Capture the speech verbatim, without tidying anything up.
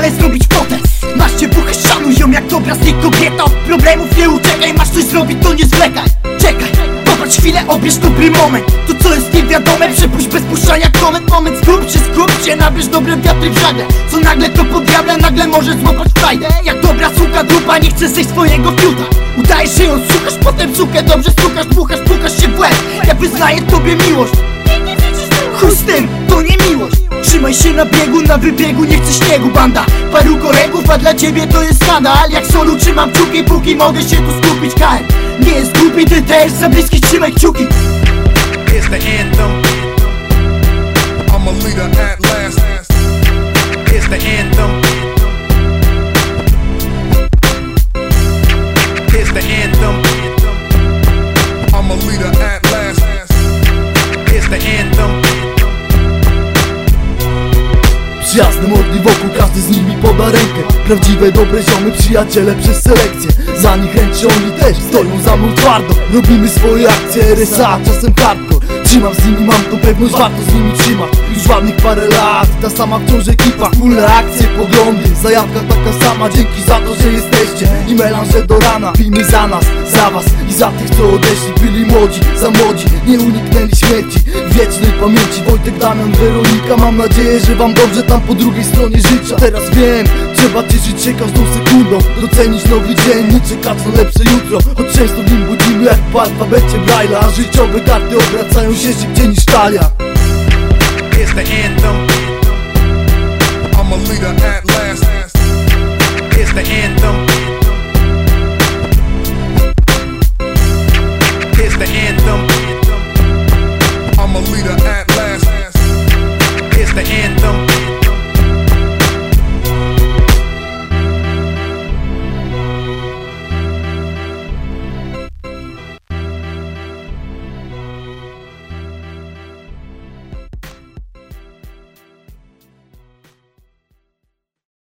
ale zrobić fotę. Masz cię buchę, szanuj ją jak dobra z niej kobieta. Od problemów nie uciekaj, masz coś zrobić, to nie zwlekaj. Czekaj, popatrz chwilę, obierz dobry moment. To co jest niewiadome, przepuść bez puszczania koment. Moment, skup się, skup się, nabierz dobre wiatry w żagle. Co nagle to pod diabla, nagle możesz złapać frajdę. Jak dobra suka dupa, nie chce zejść swojego fiuta. Udajesz, że ją słuchasz, potem sukę dobrze stukasz, dmuchasz, pukasz się w łeb. Ja wyznaję tobie miłość. Chuj z tym, to nie miłość. Trzymaj się na biegu, na wybiegu, nie chcę śniegu, banda. Paru kolegów, a dla ciebie to jest skandal. Jak solu trzymam kciuki, póki mogę się tu skupić. K M nie jest głupi, ty też za bliski, trzymaj kciuki. It's the anthem. I'm a leader at last. It's the anthem. It's the anthem. I'm a leader at last. It's the anthem. Przyjazne mordy wokół, każdy z nimi poda rękę. Prawdziwe, dobre ziomy, przyjaciele przez selekcję. Za nich ręczy oni też, stoją za mną twardo. Robimy swoje akcje, R S A, czasem hardcore. Trzymam z nimi, mam tą pewność, warto z nimi trzymać. Już ładnych parę lat, ta sama wciąż ekipa. Wspólne akcje, poglądy, zajawka taka sama. Dzięki za to, że jesteście i melanże do rana. Pijmy za nas, za was i za tych, co odeszli. Byli młodzi, za młodzi, nie uniknęli śmierci. Wiecznej pamięci, Wojtek, Damian, Weronika. Mam nadzieję, że wam dobrze tam po drugiej stronie życia. Teraz wiem, trzeba cieszyć się każdą sekundą. Docenić nowy dzień, nie czekać na lepsze jutro. Choć często w nim budzimy jak po alfabecie Braille'a. A życiowe karty obracają się szybciej niż talia. It's the anthem. I'm a leader at last. It's the anthem.